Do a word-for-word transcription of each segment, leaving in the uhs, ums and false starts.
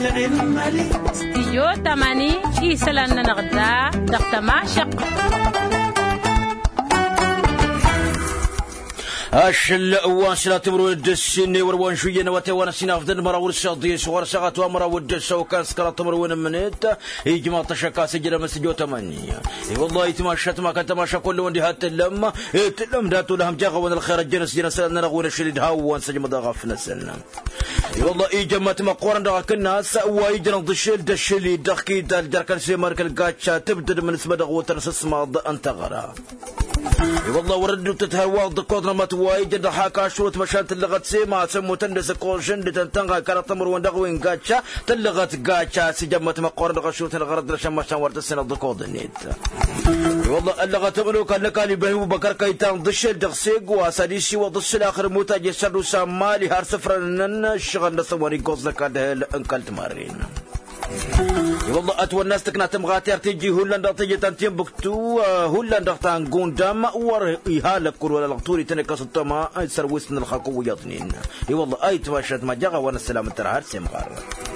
ستيو تماني إيسلان نغدا دقتما شق أشل وانسلا تمرو الدسيني وروان شوية نواتي وانا سينا فدن مرا ورسادي سوار ساقات وامرا ودسا وكان سكرا تمرو وين منيت يجمع تشكا سجل مسجو تمانية اي والله يتماشى ما كان تماشى كل وندي هات اللم تلم داتو لهم جاغا وان الخير الجنس جنس نرغون شريد هاوان سجم داغف نسلنا اي والله اي جمع تمقورن داغا كنا سوا يجرن دشل دشلي دخكي دال دركن سيمارك القاتشا تبدل من اسم دغو تنسس ما انت غرا اي والله وردوا تتهوى ضكوضنا ما وايد حاكا شروط مشان تلغت سيما سمو تندس كورشن لتنتنغا كانت تمر وندغوين قاتشا تلغت قاتشا سجمت مقورن غشوت الغرد رشان مشان ورد السنة ضكوض النيت والله اللغت ملوك انك اللي بهو بكر كيتان ضشل دغسيق واساديسي وضش الاخر موتا جسر سامالي هار سفرن الشغل نصوري قوز لك هذا انكلت مارين والله أتوا الناس تكنا تمغاتير تيجي هولندا تيجي تنتين بكتو هولندا تانقون دام ور إهالك كل ولا لغتوري تنكس التما سرويسن الخاكو يطنين والله أي تواشت ما جاغا وانا السلام الترهار سيمغار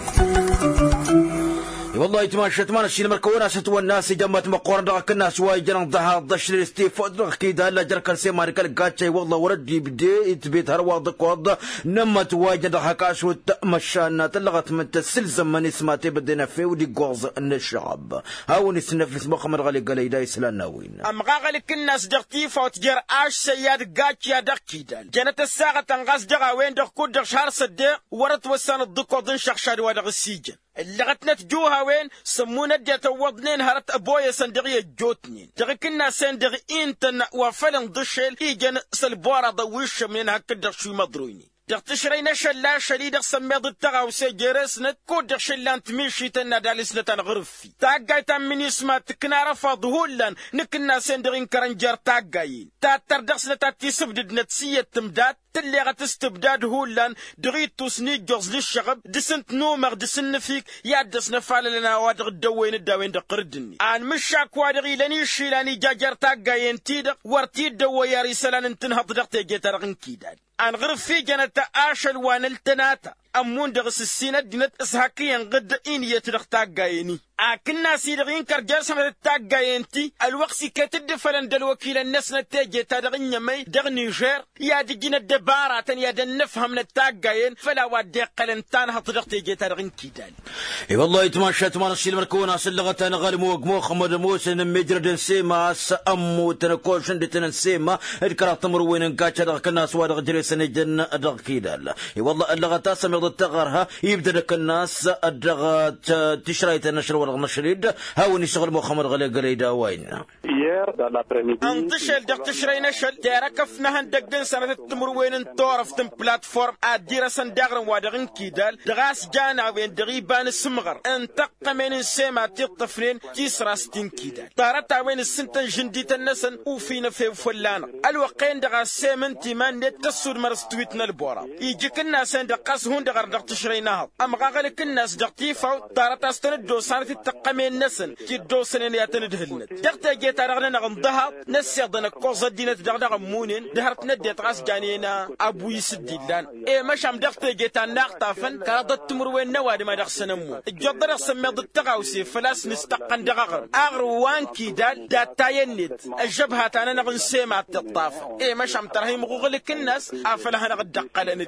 والله يتماشى ما نشيل مركونا ستوا الناس جمعت مقورن دغك الناس واي جنن ضها ضشري ستيف دغ كيدا لا جركل سي ماركل قاتشي والله وردي بدي تبيت هروا ضكوض نمت واي جنن حكاش وتمشانا تلغت من تسلزم من اسماتي بدنا في ودي غوز الشعب هاو نسنفس مخمر غلي قال يدا يسلاناوين ام غالك الناس دغتيف وتجر اش سياد قاتشي دغ كيدا جنت الساعه تنغاس دغا وين دغ كود دغ شهر صدق ورت وسان الضكوض شخشاد ودغ السجن اللي غتنا تجوها وين سمونا ديت وضنين هرت ابويا صندقيه جوتنين تغكنا صندق انت وفلن ضشل يجن سلبورا ضويش من هكذا شو مضرويني تشري نشلا شديد سميض التغا وسجرسنا كود شلان تمشي تنا دالسنا تنغرفي تاغاي تمني اسما تكنا رفض هولن نكنا سندرين كرنجر تاغاي تاتر دخسنا تاتيسبد نتسيه تمدات تلي غتستبداد هولن دغيت تسني جوز للشغب دسنت نومر دسن فيك يا دسنا فالنا وادغ الدوين الدوين دقردني ان مشاك وادغي لني شيلاني جاجر تاغاي انتي ورتي دو يا رسالان انتنهض دغتي جيترغن كيدان ان غرف في جنة اشل وان التناتا امون دغس السينة دينت اسحاقيا قد ان يترغ تاغايني اكنا سيدغين كرجال سمت التاغاينتي الوقت كتد فلن دل وكيل الناس نتاجي تدغن يمي دغ نيجر يا دجين الدبارة يا دن نفهم التاغاين فلا ودي قلنتان هطرق تيجي تدغن كيدان اي والله يتماشى تمان الشيل مركونا سلغت انا غالي موق مو خمد موسن مجرد سيما سامو تنكوشن دتنسيما الكرا تمر وين كاتش دغ الناس وادغ جريس نجن دغ كيدان اي والله اللغه سميض التغرها يبدا لك الناس الدغ تشري تنشر ورغ نشريد هاوني شغل مو خمر غلي غريدا وين انتشل دغ تشري نشل تركفنا هندقن سنه تمر وين انطورف تم بلاتفورم ادير سندغرن وادغن كيدال دغاس جانا وين دغيبان السمغر انتق من السما تطفرين تيسراستين كيدال طارت وين السنتن جنديت النسن وفينا في فلان الوقين دغاس سيمنتي مان نتسود مرستويتنا البورا يجيك الناس عند قاس هون دغر دغ تشريناها ام غاغلك الناس دغتيفا طارت استند دوسانت تقمي النسن تي دوسن يا تندهلن دغت جيت رغنا نغندها نسيضنا كوز دينت دغ مونين دهرت نديت غاس جانينا ابو يسديلان اي مشام دغت جيت ناقطافن كرادت تمر وين نوادي ما دغسنمو الجدر سميض التغاوسي فلاس نستقن دغغر اغر وان كيدال داتاينيت الجبهه انا نغنسيما تطاف اي مشام ترهيم غوغلك الناس افلها نغدقلن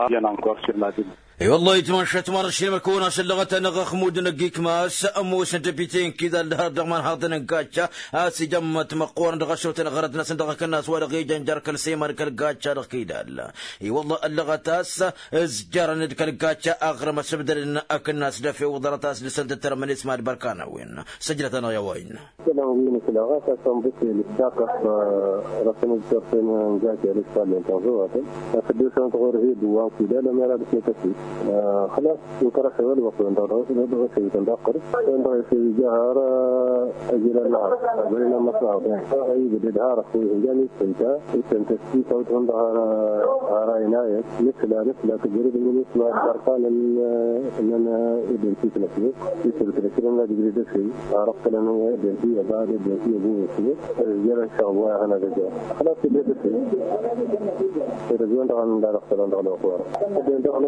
اي والله يتمشى تمر الشيء مكونه سلغت نغ خمود نقيك ما سامو سنتبيتين كذا الهر دغمان هاضن قاتشا اسي جمت مقور دغشوت غرد ناس دغك الناس ولا غيجن جركل سيمر كل قاتشا دقيدا اي والله اللغتاس زجر ندك القاتشا اغرم سبدل اك الناس دفي وضرتاس لسنت ترمن اسمها بركانه وين سجلت انا يا وين كلام من اللغات صنبت للساقه رسم الترسم جاكي رساله تنظوره فدوسن تغور هي دوا كذا لما راد تكفي خلاص وترى شغل وقت دورة هذا شيء تندقر عندما في جهار أجل النهار بين المصنع أي بدي هار في جاني سنتا سنتسي صوت عند هار هار عناية مثل مثل تجربة من اسمه بركان إن أنا ابن في ثلاثة يصير ثلاثة أنا تجربة شيء عرفت أنا ابن في بعد ابن في أبوه شيء جرى شغواه أنا رجع خلاص تجربة شيء رجعنا عن دار اختلاف على الأخبار ابن ده مثل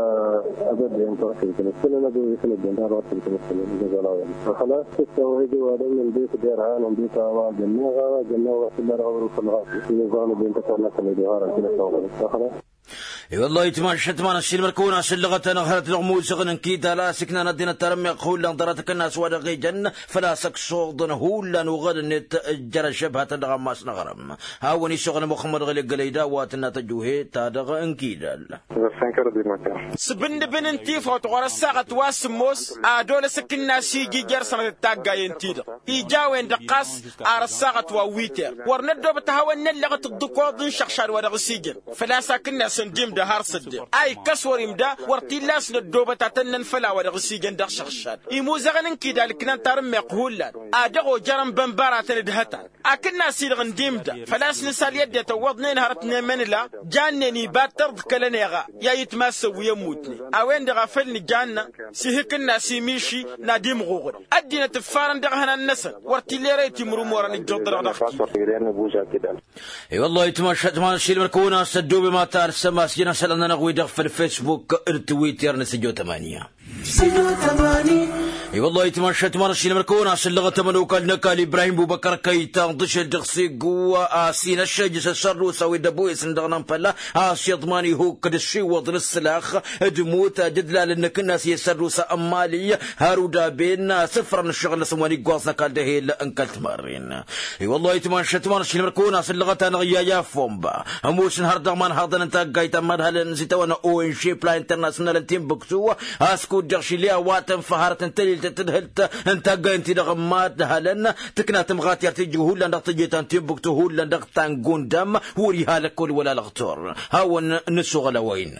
أبد أن تركي تمثل أنا بقول يخلي الدنيا رأس تمثل الجزائر فخلاص تسوي هذي وهذا من بيت ديرها من بيت ما جنوا جنوا في الأرض في الغاف في نظام بين تكون مثل ديارها كذا صوغ فخلاص والله يتمشت ما نسيل مركونا سلغت نهرت الغموس غن كيدا لا سكنا ندينا ترمي قول لان درتك الناس ودغي جن فلا سك صوغدن هولا وغد نت جرى شبهه الغماس نغرم هاوني شغل محمد غلي قليدا واتنا تجوهي تادغ انكيدا سبن بن انتي فوت غور الساعه واسموس ادول سكنا سيجي جرسنا تاغا ينتيدا يجاوين دقاس ار الساعه وويتر ورندو بتهاون نلغت الدكود شخشار ودغ سيجن فلا ساكنا سنديم ده هارسد اي كسوريم ده ورتيلاس ندوبه تاتنن فلا ودغ سيجن دغ شخشار يموزغن كيدا لكن ترم يقولان ادغو جرم بنبارا تندهتا اكنا سيرغن ديم ده فلاس نسال يد توضنين هرتنا من لا جانني باترد كلنيغا يا يتماس ويموتني اوين دغ فلني جانا سيهكنا سيميشي ناديم غوغل ادينا تفارن دغ هنا الناس ورتيليريتي مرمورن الجدر دغ اي والله يتمشى ما نشيل مركونا سدوا بما تار السما سجنا سلنا نغوي دغ في الفيسبوك ارتويتر نسجو ثمانية سجو ثمانية اي والله يتمشى ما نشيل مركونا سلغه تمنو قال نقال ابراهيم ابو بكر كي تنضش الدغسي قوه اسين الشجس الشر وسوي دبوي سندغنا فلا اس يضماني هو قد الشي وضن السلاخ دموت جدلا لانك الناس يسروا امالي هارودا بين صفر الشغل سموني قواصنا قال ده الا انكلت مارين اي والله يتمشى ما نشيل مركونا سلغه نغيا يا فومبا هموش نهار دغمان هذا انت قايت مدهل نسيت وانا او ان شي بلا انترناسيونال تيم بكتو اسكو دغشي ليا واتن فهرت انت تدهلت انت قاينتي دغمات دهلن تكنا تمغات يرتجي هولا نغتجيت انت بكتو هولا نغتان قندم وريها لكل ولا لغتور هاو نسو غلوين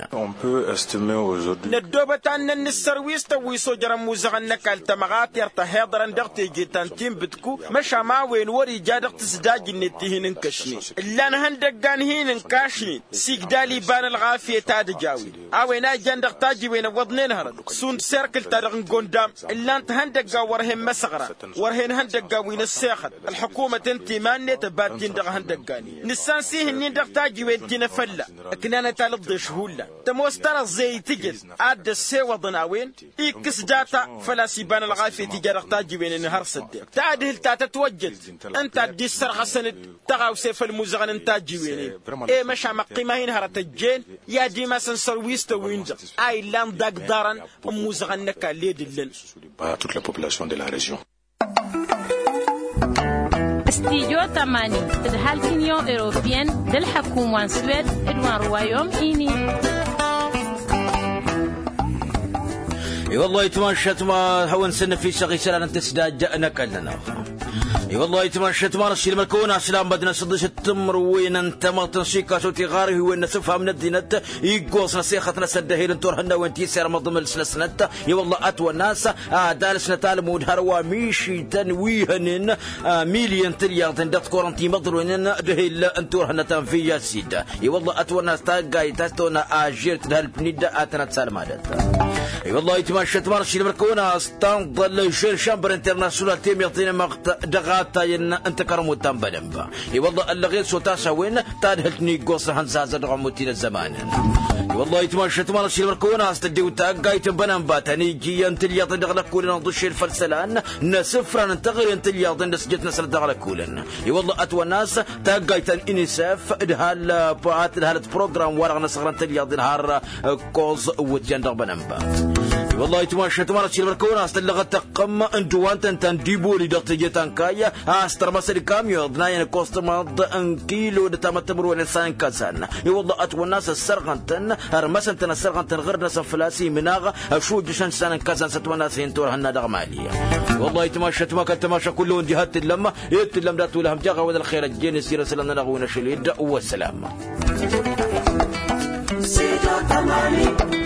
ندوبة ان السرويس تويسو جرم وزغنك التمغات يرتهيضرا دغتي جيتان تيم بتكو مشا ما وين وري جادق تسداج النتيهن انكشني اللان هندقان هين انكاشني سيقدالي بان الغافية تاد جاوي اوينا جاندق تاجي وين وضنين هرد سون سيركل تادغن قندم اللان هندقا ورهن مسغرة ورهن هندقا وين السيخت الحكومة انتي ماني تباتين دغ هندقاني نسان سيهن ندغ تاجي وين تنفلا اكنانا تالضي شهولا تموستر زي تجل عاد السيوة ضناوين ايكس داتا فلا سيبان الغافية تجارق تاجي وين انهار صدق تعادل تاتا توجل انت دي السرغة سند تغاو سيف المزغن انتاجي وين ايه مشا مقيمة هين هرت الجين يا دي ما سنسر ويستا وينجا اي لان داك دارن مزغن نكا ليد اللن toute la population de la région. استيجو تماني تدهال كينيو إيروبيان دل حكومة سويد إدوان روايوم إيني اي والله يتمشت ما هون سن في شغي سلان تسداد جاءنا كلنا اي والله يتمشت ما رسيل مركونا سلام بدنا صدش التمر وين انت ما تنشيكا صوتي غاري وين نسفها من الدينت يقوص نسيختنا سدهيل انتورهنا وين تيسير مضم سلسنت يا والله اتوى الناس اه دالسنا تالمود هروا ميشي تنويهن آه مليون تريار تندق كورنتي مضروين دهيل انتورهنا تنفيا سيدا يا والله اتوى الناس تاقاي تاستونا اجيرت دهال بنيدا اتنا تسالمادت اي والله يتمشت ما رسيل مركونا استنضل شير شامبر انترناسيونال تيم يعطينا مقت دغاتا ين انت كرمو تنبلمبا اي والله اللغيت سوتاسا وين تادهلتني قوس هنزازا دغموتين الزمان والله يتمشت ما رسيل مركونا استديو تاقاي تنبنمبا تنيجي انت اللي يعطي دغلك كولن نضش الفرسلان نسفرا ننتغر انت اللي يعطي نسجت نسل دغلك كولن اي والله اتوى الناس تاقاي تن انساف ادهال بوعات ادهالة بروغرام ورغ نصغر انت اللي يعطي نهار كوز وتجان دغبنمبا والله يتمشى تمارا تشيل مركونا استلغة تقم انتوان تنتان ديبولي دغتجي تنكايا استر مسر كاميو ضنايا كوست مض ان كيلو دتامت تمرو الانسان كاسان والله اتو الناس السرغنتن هرمسن تن السرغنتن غير ناس فلاسي مناغ شو جشان سان كاسان ستوانا سينتور هنا دغماليه والله يتمشى تما كتماشى كلهم جهات اللمه يتلم دات ولهم جاغا وذا الخير الجين يسير سلامنا نغونا شليد والسلام.